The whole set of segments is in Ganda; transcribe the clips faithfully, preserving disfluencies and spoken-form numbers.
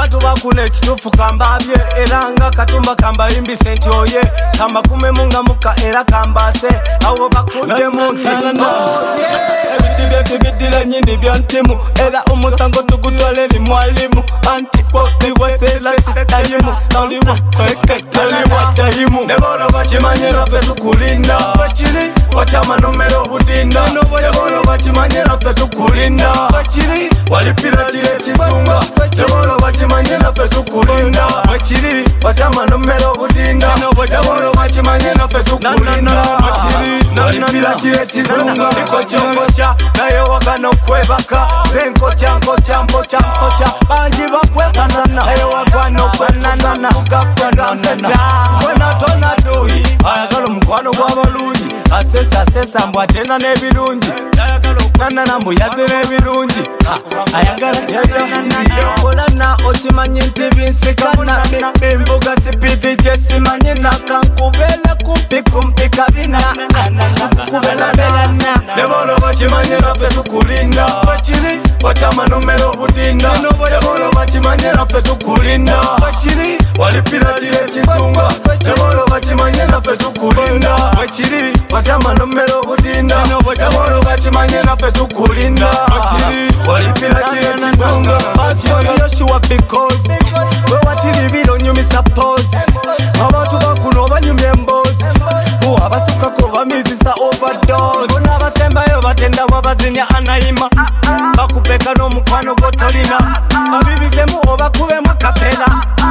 abantu bakuna ekituufu kambabye era nga katumba kambayimbi senti oye kamba kumemunga muka era kambase awo bakuddemu nti ebidibye bibidira nyindi bya ntimu era omusango tugutwala eri mwalimu antipoti wasela sitayimu toliwa kweketoliwa tayimu nebono bakimanye naffe tukulinda bakiri wakyama nomero obudinda nebono bakimanye naffe tukulinda bakiri walipira kire ekizunga nebono bakimanye naffe tukulinda bakiri wakyama nomero obudinda nebono bakimanye naffe tukulinda bakiri walipira kire ekizunga ikokyokokya naye wagana okwebaka zenkocha nkocha mpocha mpocha bangi bakwekasana naye wagwana okwenanana kugakuganana mbona tona duyi ayagala omukwano gw'abalungi asesa asesa mbu atenda n'ebirungi ayagala okwanana mbu yaze n'ebirungi ayagala yakolana okimanyi nti binsikana bimbuga sipidi gyesimanyi nakankubela kumpi kumpi kabina kubela belana nebono bakimanye naffe tukulinda bakiri wakyama nomero obudinda nebono bakimanye naffe tukulinda bakiri walipira kire ekizunga nebono bakimanye naffe tukulinda bakiri wakyama nomero obudinda nebono bakimanye naffe tukulinda bakiri walipira kire ekizunga Yoshua because we watiri biro nyumisa pose abantu bakuna obanyumya emboozi abasukako bamizisa overdose bona abasembayo batenda wabazinya anayima bakupeka n'omukwano gotolina babibizemu obakubemu akapela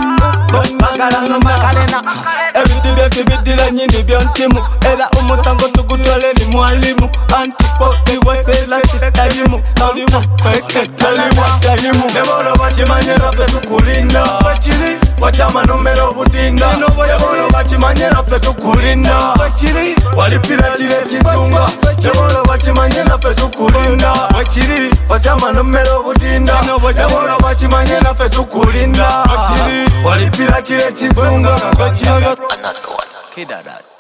bagala nomakalena ebidibye bibidira nyindi bya ntimu era omusango tugutwala eri mwalimu antipoti wasela sitayimu toliwa kweketoliwa tayimu nebono bakimanye naffe tukulinda bakiri wakyama nomero obudinda nebono bakimanye naffe tukulinda bakiri walipira kire ekizunga nebono bakimanye naffe tukulinda bakiri wakyama nomero obudinda nebono bakimanye naffe tukulinda bakiri walipira kire ekizunga Another one. Kidada.